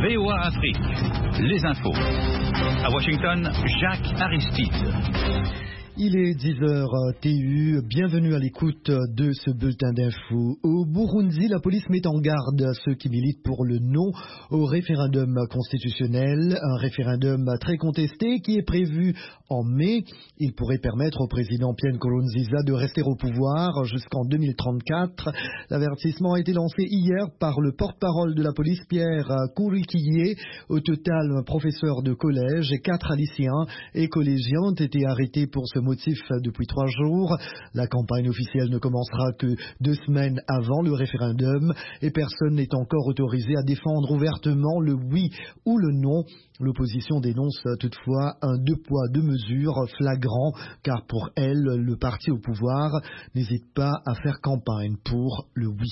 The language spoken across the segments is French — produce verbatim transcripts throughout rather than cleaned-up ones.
V O A Afrique, les infos. À Washington, Jacques Aristide. Il est dix heures T U, bienvenue à l'écoute de ce bulletin d'infos. Au Burundi, la police met en garde ceux qui militent pour le non au référendum constitutionnel, un référendum très contesté qui est prévu en mai. Il pourrait permettre au président Pierre Nkurunziza de rester au pouvoir jusqu'en deux mille trente-quatre. L'avertissement a été lancé hier par le porte-parole de la police Pierre Kourikiye. Au total, un professeur de collège et quatre lycéens et collégiens ont été arrêtés pour ce motif depuis trois jours. La campagne officielle ne commencera que deux semaines avant le référendum et personne n'est encore autorisé à défendre ouvertement le oui ou le non. L'opposition dénonce toutefois un deux poids deux mesures flagrant car pour elle, le parti au pouvoir n'hésite pas à faire campagne pour le oui.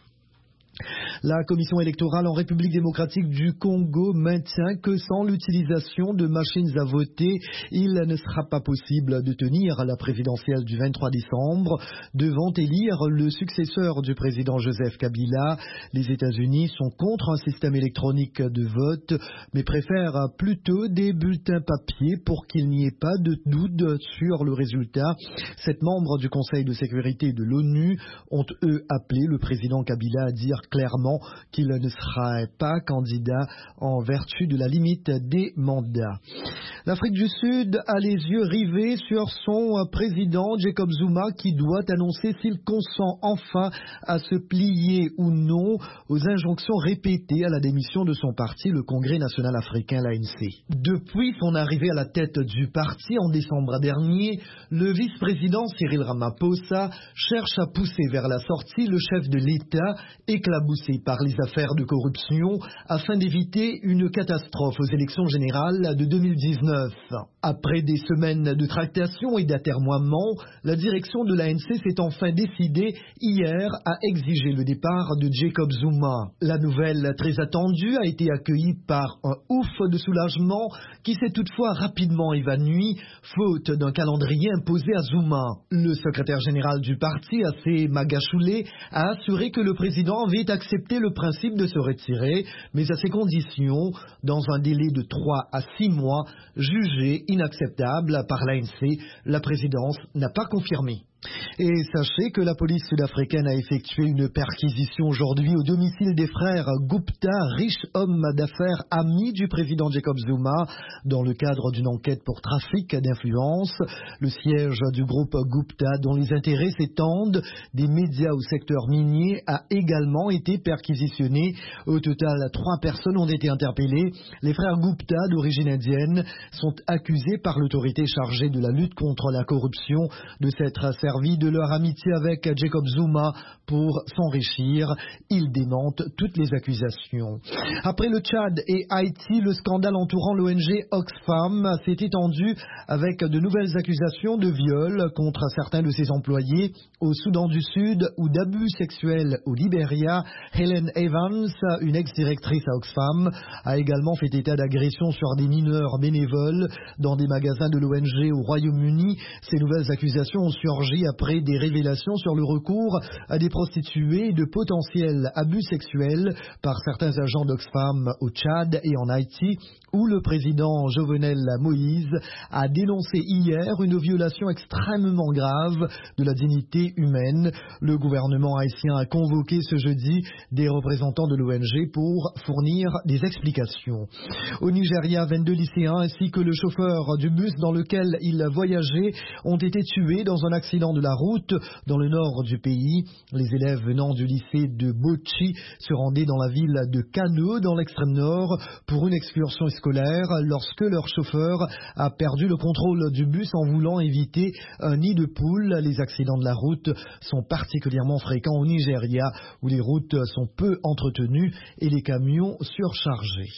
La commission électorale en République démocratique du Congo maintient que sans l'utilisation de machines à voter, il ne sera pas possible de tenir la présidentielle du vingt-trois décembre, devant élire le successeur du président Joseph Kabila. Les États-Unis sont contre un système électronique de vote, mais préfèrent plutôt des bulletins papier pour qu'il n'y ait pas de doute sur le résultat. Sept membres du Conseil de sécurité de l'ONU ont, eux, appelé le président Kabila à dire clairement qu'il ne sera pas candidat en vertu de la limite des mandats. L'Afrique du Sud a les yeux rivés sur son président Jacob Zuma qui doit annoncer s'il consent enfin à se plier ou non aux injonctions répétées à la démission de son parti, le Congrès national africain, l'A N C. Depuis son arrivée à la tête du parti en décembre dernier, le vice-président Cyril Ramaphosa cherche à pousser vers la sortie le chef de l'État éclaboussé par les affaires de corruption afin d'éviter une catastrophe aux élections générales de deux mille dix-neuf. Après des semaines de tractations et d'atermoiements, la direction de l'A N C s'est enfin décidée hier à exiger le départ de Jacob Zuma. La nouvelle très attendue a été accueillie par un ouf de soulagement qui s'est toutefois rapidement évanoui faute d'un calendrier imposé à Zuma. Le secrétaire général du parti, Assé Magashule, a assuré que le président avait accepté le principe de se retirer, mais à ses conditions, dans un délai de trois à six mois, jugé inacceptable par l'A N C. La présidence n'a pas confirmé. Et sachez que la police sud-africaine a effectué une perquisition aujourd'hui au domicile des frères Gupta, riches hommes d'affaires amis du président Jacob Zuma, dans le cadre d'une enquête pour trafic d'influence. Le siège du groupe Gupta, dont les intérêts s'étendent des médias au secteur minier, a également été perquisitionné. Au total, trois personnes ont été interpellées. Les frères Gupta, d'origine indienne, sont accusés par l'autorité chargée de la lutte contre la corruption de s'être servis de leur amitié avec Jacob Zuma pour s'enrichir. Ils démentent toutes les accusations. Après le Tchad et Haïti, le scandale entourant l'O N G Oxfam s'est étendu avec de nouvelles accusations de viol contre certains de ses employés au Soudan du Sud ou d'abus sexuels au Libéria. Helen Evans, une ex-directrice à Oxfam, a également fait état d'agressions sur des mineurs bénévoles dans des magasins de l'O N G au Royaume-Uni. Ces nouvelles accusations ont surgi après des révélations sur le recours à des prostituées et de potentiels abus sexuels par certains agents d'Oxfam au Tchad et en Haïti, où le président Jovenel Moïse a dénoncé hier une violation extrêmement grave de la dignité humaine. Le gouvernement haïtien a convoqué ce jeudi des représentants de l'O N G pour fournir des explications. Au Nigeria, vingt-deux lycéens ainsi que le chauffeur du bus dans lequel ils voyageaient ont été tués dans un accident de la route dans le nord du pays. Les élèves venant du lycée de Bochi se rendaient dans la ville de Kano, dans l'extrême nord, pour une excursion scolaire lorsque leur chauffeur a perdu le contrôle du bus en voulant éviter un nid de poules. Les accidents de la route sont particulièrement fréquents au Nigeria, où les routes sont peu entretenues et les camions surchargés.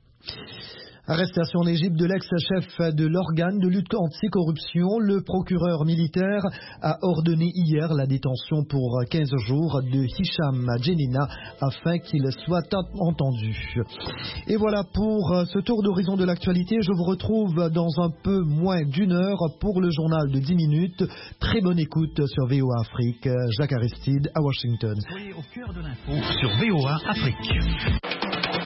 Arrestation en Égypte de l'ex-chef de l'organe de lutte anticorruption. Le procureur militaire a ordonné hier la détention pour quinze jours de Hicham Djenina afin qu'il soit entendu. Et voilà pour ce tour d'horizon de l'actualité. Je vous retrouve dans un peu moins d'une heure pour le journal de dix minutes. Très bonne écoute sur V O A Afrique. Jacques Aristide à Washington. Soyez au cœur de l'info sur V O A Afrique.